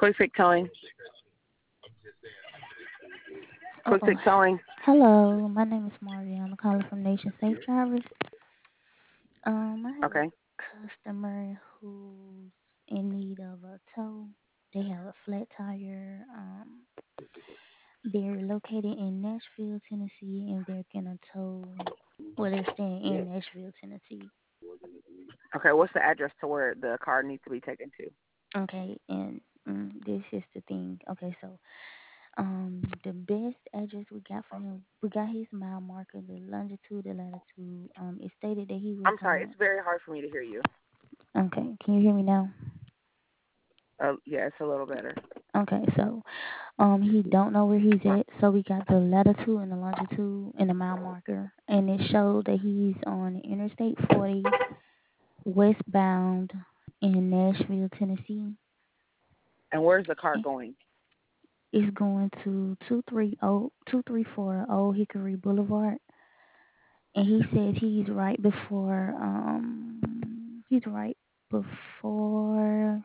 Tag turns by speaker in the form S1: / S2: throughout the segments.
S1: Quick Towing.
S2: Oh,
S1: Quick Towing.
S2: hello. My name is Maria. I'm calling from Nation Safe Drivers. I have
S1: Okay.
S2: a customer who's in need of a tow. They have a flat tire. They're located in Nashville, Tennessee, and they're gonna tow. Well, they're staying in Nashville, Tennessee.
S1: Okay. What's the address to where the car needs to be taken to?
S2: Okay, and this is the thing. Okay, so the best address we got for him, we got his mile marker, the longitude, the latitude. It stated that he was
S1: I'm sorry. It's
S2: on.
S1: very hard for me to hear you.
S2: Okay, can you hear me now?
S1: Yeah, it's a little better.
S2: Okay, so he don't know where he's at, so we got the latitude and the longitude and the mile marker, and it showed that he's on Interstate 40 westbound in Nashville, Tennessee.
S1: And where's the car going?
S2: It's going to 2340 Old Hickory Boulevard, and he says he's right before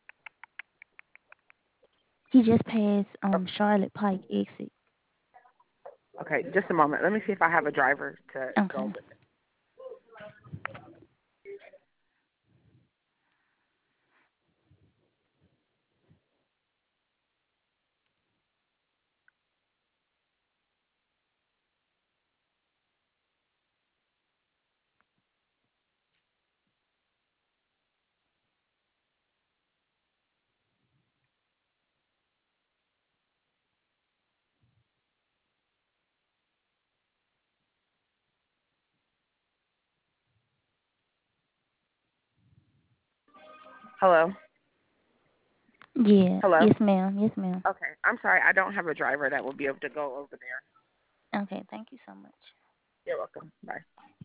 S2: he just passed Charlotte Pike exit.
S1: Okay, just a moment. Let me see if I have a driver to go
S2: Okay.
S1: with it. Hello?
S2: Yeah.
S1: Hello?
S2: Yes, ma'am. Yes, ma'am.
S1: Okay. I'm sorry. I don't have a driver that will be able to go over there.
S2: Okay. Thank you so much.
S1: You're welcome. Bye.